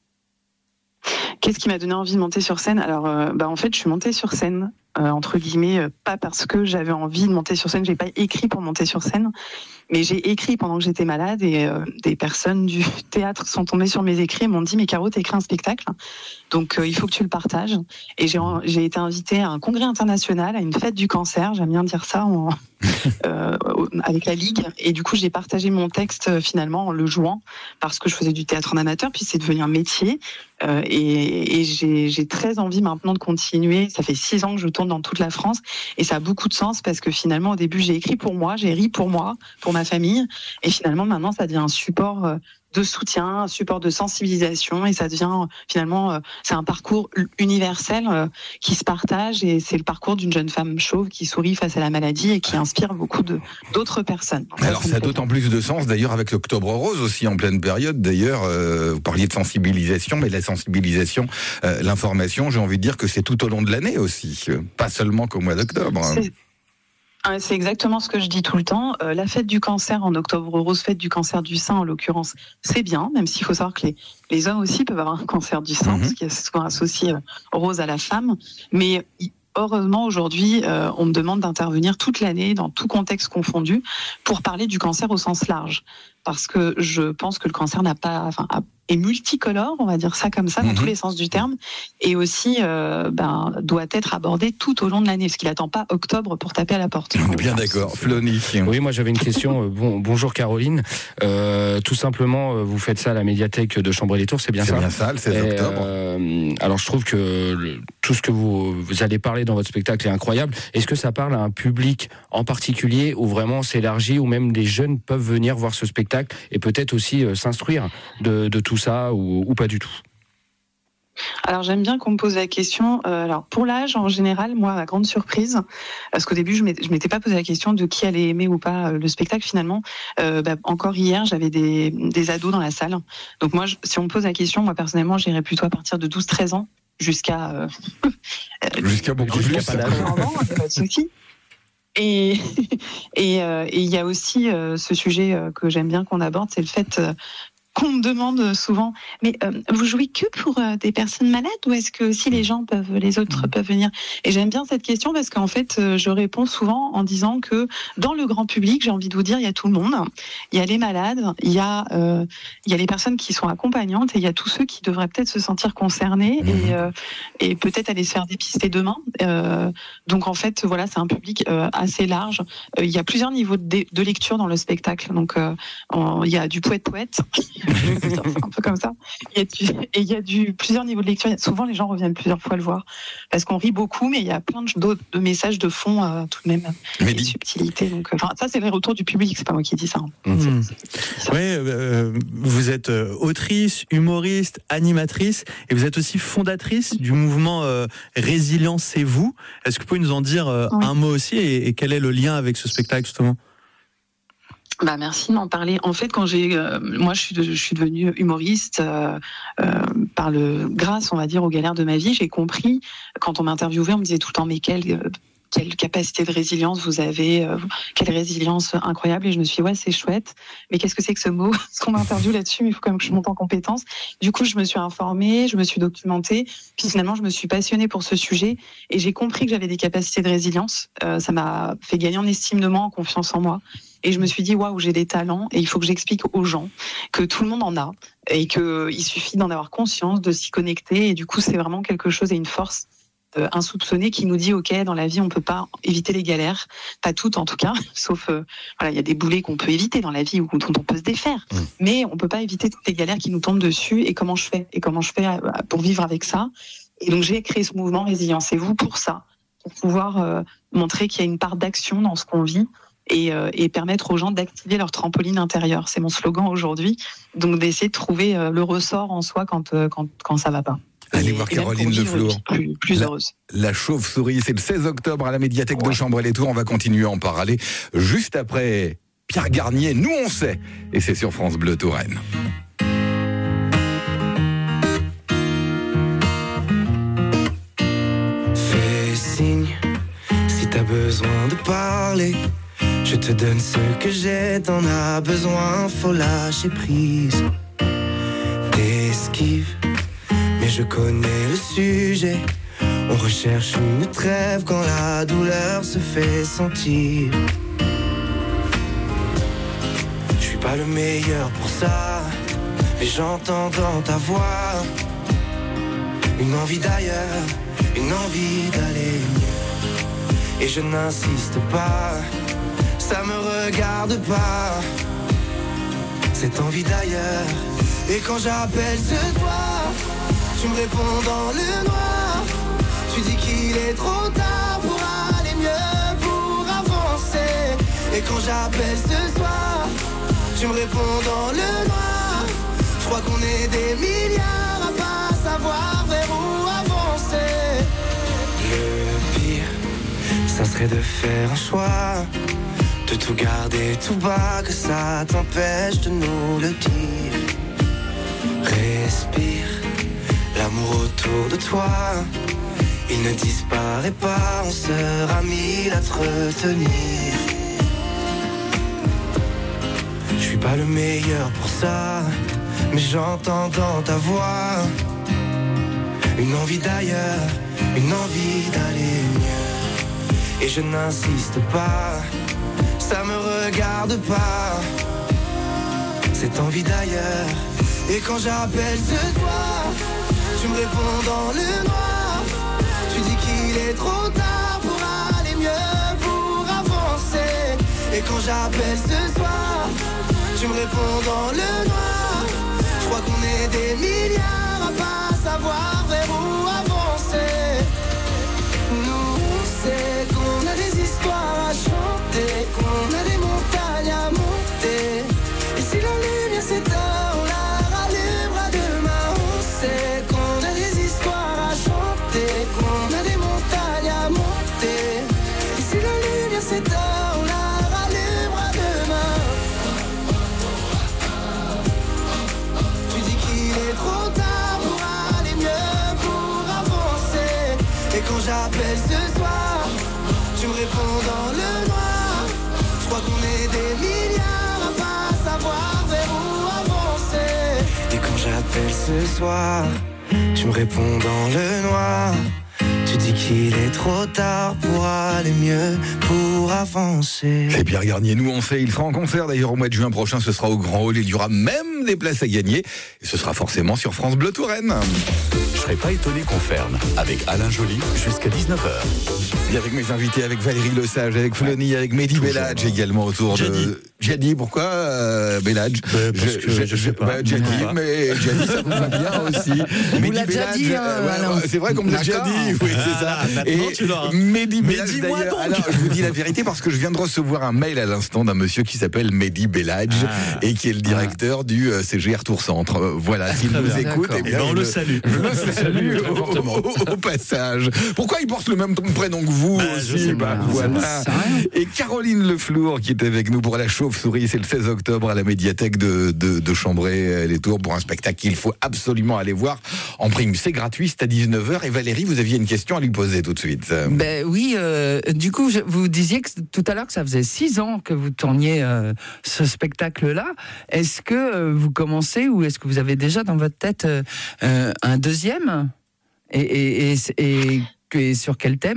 S1: Qu'est-ce qui m'a donné envie de monter sur scène ? Alors, euh, bah, en fait, je suis montée sur scène, euh, entre guillemets, euh, pas parce que j'avais envie de monter sur scène, j'ai pas écrit pour monter sur scène, mais j'ai écrit pendant que j'étais malade, et euh, des personnes du théâtre sont tombées sur mes écrits et m'ont dit « Mais Caro, t'as écrit un spectacle, donc euh, il faut que tu le partages ». Et j'ai, j'ai été invitée à un congrès international, à une fête du cancer, j'aime bien dire ça, en, euh, avec la Ligue, et du coup j'ai partagé mon texte euh, finalement en le jouant, parce que je faisais du théâtre en amateur, puis c'est devenu un métier. Euh, et, et j'ai, j'ai très envie maintenant de continuer. Ça fait six ans que je tourne dans toute la France et ça a beaucoup de sens parce que finalement au début j'ai écrit pour moi, j'ai ri pour moi, pour ma famille, et finalement maintenant ça devient un support euh, de soutien, un support de sensibilisation, et ça devient finalement, euh, c'est un parcours universel euh, qui se partage, et c'est le parcours d'une jeune femme chauve qui sourit face à la maladie et qui inspire beaucoup de, d'autres personnes. Donc,
S4: alors ça a d'autant plus de sens d'ailleurs avec l'Octobre Rose aussi en pleine période. D'ailleurs, euh, vous parliez de sensibilisation, mais la sensibilisation, euh, l'information, j'ai envie de dire que c'est tout au long de l'année aussi, euh, pas seulement qu'au mois d'octobre.
S1: C'est... C'est exactement ce que je dis tout le temps. Euh, la fête du cancer en octobre rose, fête du cancer du sein en l'occurrence, c'est bien, même s'il faut savoir que les, les hommes aussi peuvent avoir un cancer du sein, mmh. parce qu'il y a souvent associé euh, rose à la femme. Mais heureusement aujourd'hui, euh, on me demande d'intervenir toute l'année, dans tout contexte confondu, pour parler du cancer au sens large. Parce que je pense que le cancer n'a pas, enfin, est multicolore, on va dire ça comme ça, dans mmh. tous les sens du terme, et aussi euh, ben, doit être abordé tout au long de l'année, parce qu'il n'attend pas octobre pour taper à la porte.
S4: On est bien d'accord. Flony.
S5: Oui, moi j'avais une question. Bon, bonjour Caroline. Euh, tout simplement, vous faites ça à la médiathèque de Chambray-les-Tours, c'est bien
S4: c'est
S5: ça ?
S4: C'est bien ça, le seize octobre.
S5: Euh, alors je trouve que le, tout ce que vous, vous allez parler dans votre spectacle est incroyable. Est-ce que ça parle à un public en particulier, ou vraiment s'élargit, ou même des jeunes peuvent venir voir ce spectacle et peut-être aussi euh, s'instruire de, de tout ça, ou, ou pas du tout?
S1: Alors j'aime bien qu'on me pose la question. Euh, alors pour l'âge, en général, moi, ma grande surprise, parce qu'au début je ne m'étais pas posé la question de qui allait aimer ou pas euh, le spectacle finalement. Euh, bah, encore hier, j'avais des, des ados dans la salle. Donc moi, je, si on me pose la question, moi personnellement, j'irais plutôt à partir de douze treize ans jusqu'à euh,
S4: jusqu'à beaucoup plus.
S1: Jusqu'à pas de souci. Et et euh, et il y a aussi euh, ce sujet euh, que j'aime bien qu'on aborde, c'est le fait euh, qu'on me demande souvent, mais euh, vous jouez que pour euh, des personnes malades, ou est-ce que aussi les gens peuvent, les autres peuvent venir? Et j'aime bien cette question parce qu'en fait, euh, je réponds souvent en disant que dans le grand public, j'ai envie de vous dire, il y a tout le monde. Il y a les malades, il y a, euh, il y a les personnes qui sont accompagnantes, et il y a tous ceux qui devraient peut-être se sentir concernés, mmh. et, euh, et peut-être aller se faire dépister demain. Euh, donc en fait, voilà, c'est un public euh, assez large. Euh, il y a plusieurs niveaux de, de lecture dans le spectacle. Donc euh, en, il y a du poète-poète. C'est un peu comme ça. Il y a du, et il y a du, plusieurs niveaux de lecture. Souvent, les gens reviennent plusieurs fois le voir parce qu'on rit beaucoup, mais il y a plein de, de messages de fond euh, tout de même, et de subtilité. Donc, enfin, ça, c'est les retours du public. C'est pas moi qui dis ça. Hein.
S6: Mmh. Oui, euh, vous êtes autrice, humoriste, animatrice, et vous êtes aussi fondatrice du mouvement euh, Résilience-vous. Est-ce que vous pouvez nous en dire euh, oui. un mot aussi, et, et quel est le lien avec ce spectacle justement?
S1: Bah merci de m'en parler. En fait, quand j'ai, euh, moi, je suis, de, je suis devenue humoriste euh, euh, par le, grâce, on va dire, aux galères de ma vie. J'ai compris quand on m'interviewait, on me disait tout le temps, mais quelle, euh, quelle capacité de résilience vous avez, euh, quelle résilience incroyable. Et je me suis dit, ouais, c'est chouette. Mais qu'est-ce que c'est que ce mot? Parce qu'on m'interviewe là-dessus, mais il faut quand même que je monte en compétences. Du coup, je me suis informée, je me suis documentée. Puis finalement, je me suis passionnée pour ce sujet et j'ai compris que j'avais des capacités de résilience. Euh, ça m'a fait gagner en estime de moi, en confiance en moi. Et je me suis dit, waouh, j'ai des talents et il faut que j'explique aux gens que tout le monde en a et qu'il suffit d'en avoir conscience, de s'y connecter. Et du coup, c'est vraiment quelque chose et une force euh, insoupçonnée qui nous dit, OK, dans la vie, on peut pas éviter les galères. Pas toutes, en tout cas, sauf, euh, voilà, il y a des boulets qu'on peut éviter dans la vie ou dont on peut se défaire. Mmh. Mais on peut pas éviter toutes les galères qui nous tombent dessus. Et comment je fais? Et comment je fais pour vivre avec ça? Et donc, j'ai créé ce mouvement Résilience-vous pour ça, pour pouvoir euh, montrer qu'il y a une part d'action dans ce qu'on vit. Et, euh, et permettre aux gens d'activer leur trampoline intérieure. C'est mon slogan aujourd'hui. Donc d'essayer de trouver euh, le ressort en soi quand, euh, quand, quand ça va pas.
S4: Allez
S1: et,
S4: voir
S1: et
S4: Caroline Deflour.
S1: Plus, plus
S4: la,
S1: heureuse.
S4: La chauve-souris, c'est le seize octobre à la médiathèque ouais. de Chambray-les-Tours. On va continuer à en parler juste après Pierre Garnier. Nous, on sait. Et c'est sur France Bleu Touraine.
S3: Fais signe si t'as besoin de parler. Je te donne ce que j'ai, t'en as besoin, faut lâcher prise. T'esquives, mais je connais le sujet. On recherche une trêve quand la douleur se fait sentir. Je suis pas le meilleur pour ça, mais j'entends dans ta voix une envie d'ailleurs, une envie d'aller mieux. Et je n'insiste pas, ça me regarde pas, cette envie d'ailleurs. Et quand j'appelle ce soir, tu me réponds dans le noir. Tu dis qu'il est trop tard pour aller mieux, pour avancer. Et quand j'appelle ce soir, tu me réponds dans le noir. Je crois qu'on est des milliards à pas savoir vers où avancer. Le pire, ça serait de faire un choix, de tout garder tout bas, que ça t'empêche de nous le dire. Respire, l'amour autour de toi, il ne disparaît pas, on sera mille à te retenir. Je suis pas le meilleur pour ça, mais j'entends dans ta voix une envie d'ailleurs, une envie d'aller mieux. Et je n'insiste pas, ça me regarde pas, cette envie d'ailleurs. Et quand j'appelle ce soir, tu me réponds dans le noir. Tu dis qu'il est trop tard pour aller mieux, pour avancer. Et quand j'appelle ce soir, tu me réponds dans le noir. Je crois qu'on est des milliards à pas savoir vers où avancer. Nous, on sait qu'on a des histoires à chanter, qu'on a des montagnes à monter. Et si la lumière s'éteint, on la rallumera demain. On sait qu'on a des histoires à chanter, qu'on a des montagnes à monter. Et si la lumière s'éteint, on la rallumera demain. Tu dis qu'il est trop tard pour aller mieux, pour avancer. Et quand j'appelle ce soir, tu me réponds dans le noir. Je crois qu'on est des milliards à pas savoir vers où avancer. Et quand j'appelle ce soir, tu me réponds dans le noir. Tu dis qu'il est trop tard pour aller mieux, pour avancer.
S4: C'est Pierre Garnier, nous on sait, il sera en concert d'ailleurs au mois de juin prochain, ce sera au Grand Hall, il y aura même des places à gagner, et ce sera forcément sur France Bleu Touraine.
S2: Je serais pas étonné qu'on ferme avec Alain Joly jusqu'à dix-neuf heures.
S4: Et avec mes invités, avec Valérie Lesage, avec Flony, avec Mehdi Belhadj également autour
S6: Djadi.
S4: de... Djadi, pourquoi euh, Belhadj
S6: bah, Parce je, que je, je sais pas.
S4: Bah, Djadi,
S6: pas.
S4: mais Djadi ça vous va bien aussi.
S7: Mehdi Belhadj,
S4: euh, ouais, c'est vrai qu'on me l'a Djadi, oui c'est ça.
S6: Ah,
S4: et
S6: tu l'auras.
S4: Mehdi
S6: Mais
S4: Belhadj
S6: dis-moi
S4: d'ailleurs,
S6: donc.
S4: alors je vous dis la vérité parce que je viens de recevoir un mail à l'instant d'un monsieur qui s'appelle Mehdi Belhadj
S6: Ah.
S4: et qui est le directeur ah. du euh, C G R Tour Centre. Euh, voilà, s'il nous
S6: bien.
S4: écoute, eh bien,
S6: ben, on
S4: je
S6: le salue.
S4: Je le salue au, au, au passage. Pourquoi il porte le même prénom que vous? vous
S6: Bah, je
S4: aussi.
S6: sais
S4: Bah,
S6: pas,
S4: voilà. Et Caroline Leflour qui est avec nous pour la chauve-souris, c'est le seize octobre à la médiathèque de, de, de Chambray-les-Tours pour un spectacle qu'il faut absolument aller voir en prime. C'est gratuit, c'est à dix-neuf heures. Et Valérie, vous aviez une question à lui poser tout de suite.
S7: Ben oui, euh, du coup, je, vous disiez que, tout à l'heure que ça faisait six ans que vous tourniez euh, ce spectacle-là. Est-ce que euh, vous commencez ou est-ce que vous avez déjà dans votre tête euh, euh, un deuxième et, et, et, et, et sur quel thème ?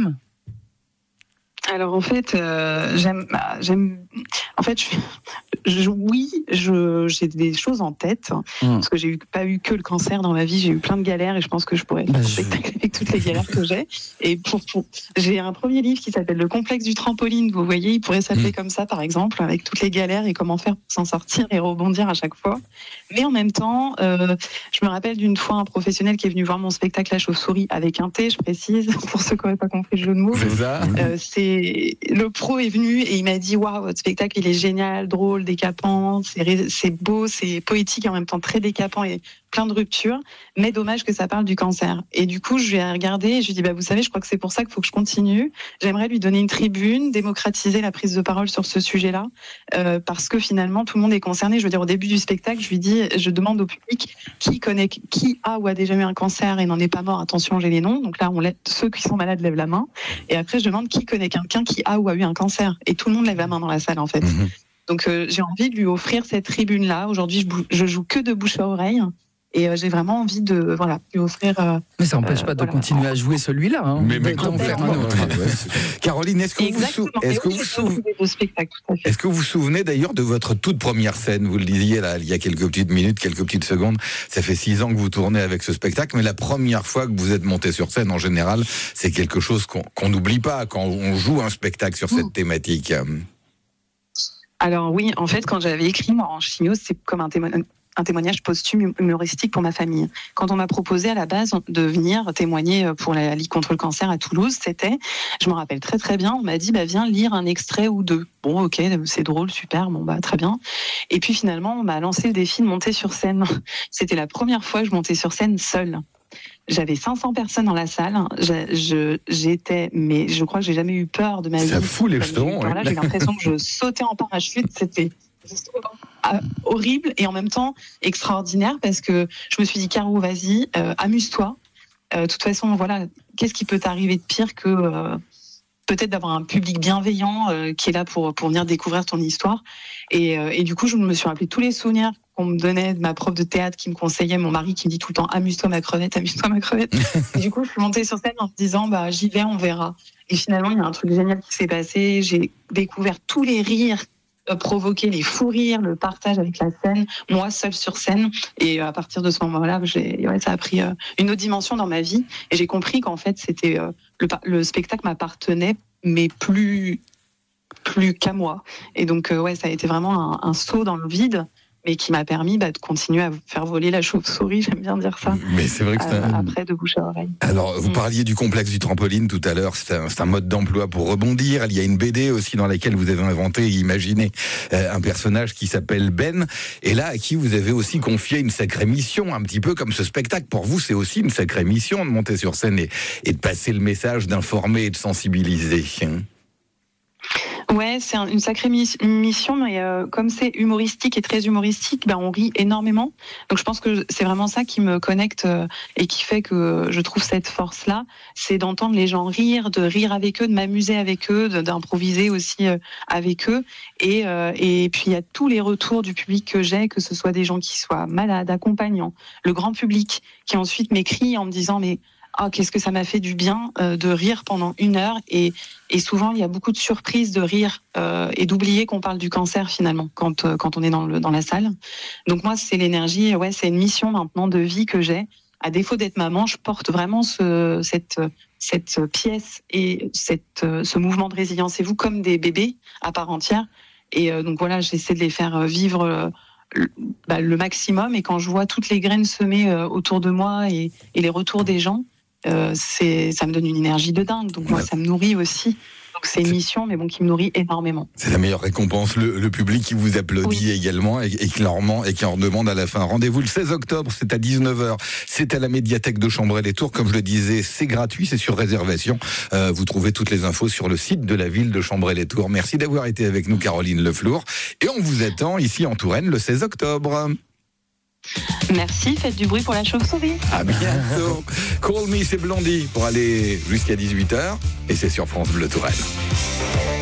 S1: Alors en fait, euh, j'aime, bah, j'aime. En fait, je, je, oui, je, j'ai des choses en tête mmh. parce que j'ai eu, pas eu que le cancer dans ma vie, j'ai eu plein de galères et je pense que je pourrais faire un spectacle avec toutes les galères que j'ai. Et pour, pour, j'ai un premier livre qui s'appelle Le complexe du trampoline. Vous voyez, il pourrait s'appeler mmh. comme ça, par exemple, avec toutes les galères et comment faire pour s'en sortir et rebondir à chaque fois. Mais en même temps, euh, je me rappelle d'une fois un professionnel qui est venu voir mon spectacle La Chauve-souris avec un T, je précise, pour ceux qui n'auraient pas compris le jeu de mots.
S4: C'est ça.
S1: Euh, c'est le pro est venu et il m'a dit waouh, votre spectacle il est génial, drôle, décapant, c'est, c'est beau, c'est poétique et en même temps très décapant et plein de ruptures, mais dommage que ça parle du cancer. Et du coup, je lui ai regardé et je lui ai dit bah vous savez, je crois que c'est pour ça qu'il faut que je continue. J'aimerais lui donner une tribune, démocratiser la prise de parole sur ce sujet-là, euh, parce que finalement tout le monde est concerné. Je veux dire, au début du spectacle, je lui dis, je demande au public qui connaît, qui a ou a déjà eu un cancer et n'en est pas mort. Attention, j'ai les noms. Donc là, on lève, ceux qui sont malades lèvent la main. Et après, je demande qui connaît quelqu'un qui a ou a eu un cancer. Et tout le monde lève la main dans la salle, en fait. Mmh. Donc euh, j'ai envie de lui offrir cette tribune-là. Aujourd'hui, je, bou- je joue que de bouche à oreille. Et euh, j'ai vraiment envie de voilà, lui offrir. Euh,
S7: mais ça n'empêche
S1: euh,
S7: pas de
S1: voilà.
S7: continuer à jouer celui-là. Hein,
S4: mais mais
S7: d'en faire un autre.
S4: Caroline, est-ce que vous vous, sou- est-ce que vous, sou- est-ce que vous vous souvenez d'ailleurs de votre toute première scène ? Vous le disiez là, il y a quelques petites minutes, quelques petites secondes. Ça fait six ans que vous tournez avec ce spectacle, mais la première fois que vous êtes monté sur scène, en général, c'est quelque chose qu'on, qu'on n'oublie pas quand on joue un spectacle sur cette thématique.
S1: Alors oui, en fait, quand j'avais écrit moi en chimio, c'est comme un témoignage. un témoignage posthume humoristique pour ma famille. Quand on m'a proposé à la base de venir témoigner pour la Ligue contre le cancer à Toulouse, c'était, je me rappelle très très bien, on m'a dit bah viens lire un extrait ou deux. Bon ok, c'est drôle, super, bon bah très bien. Et puis finalement, on m'a lancé le défi de monter sur scène. C'était la première fois que je montais sur scène seule. J'avais cinq cents personnes dans la salle. Je, je, j'étais, mais je crois que j'ai jamais eu peur de ma vie.
S4: Ça fout les jetons.
S1: J'ai, ouais. J'ai l'impression que je sautais en parachute. C'était horrible et en même temps extraordinaire parce que je me suis dit Caro, vas-y, euh, amuse-toi. De euh, toute façon, voilà, qu'est-ce qui peut t'arriver de pire que euh, peut-être d'avoir un public bienveillant euh, qui est là pour pour venir découvrir ton histoire. Et, euh, et du coup, je me suis rappelé tous les souvenirs qu'on me donnait de ma prof de théâtre qui me conseillait, mon mari qui me dit tout le temps amuse-toi ma crevette, amuse-toi ma crevette. Et du coup, je suis montée sur scène en me disant bah j'y vais, on verra. Et finalement, il y a un truc génial qui s'est passé. J'ai découvert tous les rires provoquer, les fous rires, le partage avec la scène, moi seule sur scène. Et à partir de ce moment-là, j'ai, ouais, ça a pris une autre dimension dans ma vie. Et j'ai compris qu'en fait, c'était le, le spectacle m'appartenait, mais plus plus qu'à moi. Et donc, ouais, ça a été vraiment un, un saut dans le vide, mais qui m'a permis bah, de continuer à faire voler la chauve-souris, j'aime bien dire ça.
S4: Mais c'est vrai que c'est
S1: euh,
S4: un...
S1: après, de bouche à oreille.
S4: Alors, vous parliez du complexe du trampoline tout à l'heure, c'est un, c'est un mode d'emploi pour rebondir. Il y a une B D aussi dans laquelle vous avez inventé et imaginé euh, un personnage qui s'appelle Ben, et là, à qui vous avez aussi confié une sacrée mission, un petit peu comme ce spectacle. Pour vous, c'est aussi une sacrée mission de monter sur scène et, et de passer le message, d'informer et de sensibiliser.
S1: Ouais, c'est un, une sacrée mis- mission, mais euh, comme c'est humoristique et très humoristique, ben on rit énormément. Donc je pense que c'est vraiment ça qui me connecte euh, et qui fait que je trouve cette force-là, c'est d'entendre les gens rire, de rire avec eux, de m'amuser avec eux, de, d'improviser aussi euh, avec eux. Et, euh, et puis il y a tous les retours du public que j'ai, que ce soit des gens qui soient malades, accompagnants, le grand public qui ensuite m'écrit en me disant mais ah, qu'est-ce que ça m'a fait du bien euh, de rire pendant une heure et, et souvent il y a beaucoup de surprises de rire euh, et d'oublier qu'on parle du cancer finalement quand, euh, quand on est dans, le, dans la salle. Donc moi c'est l'énergie, ouais, c'est une mission maintenant de vie que j'ai. À défaut d'être maman, je porte vraiment ce, cette, cette pièce et cette, ce mouvement de résilience et vous comme des bébés à part entière. Et euh, donc voilà, j'essaie de les faire vivre euh, le, bah, le maximum et quand je vois toutes les graines semées euh, autour de moi et, et les retours des gens, Euh, c'est, ça me donne une énergie de dingue, donc moi ça me nourrit aussi. Donc c'est une mission, mais bon, qui me nourrit énormément.
S4: C'est la meilleure récompense, le, le public qui vous applaudit également et, et qui leur ment et qui en demande à la fin. Rendez-vous le seize octobre, c'est à dix-neuf heures, c'est à la médiathèque de Chambray-les-Tours. Comme je le disais, c'est gratuit, c'est sur réservation. Euh, vous trouvez toutes les infos sur le site de la ville de Chambray-les-Tours. Merci d'avoir été avec nous, Caroline Leflour. Et on vous attend ici en Touraine le seize octobre.
S1: Merci, faites du bruit pour la chauve-souris.
S4: À bientôt. Call Me, c'est Blondie pour aller jusqu'à dix-huit heures. Et c'est sur France Bleu Touraine.